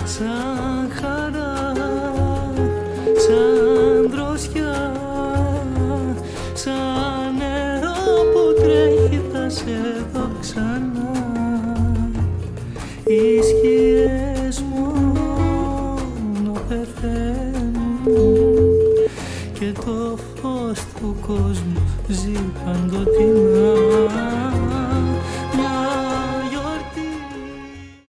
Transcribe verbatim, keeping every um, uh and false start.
σαν χαρά, σαν δροσιά, σαν νερό που τρέχει θα σε δω ξανά. Οι σκιές μόνο πεθαίνουν και το φως του κόσμου ζει παντοτινά.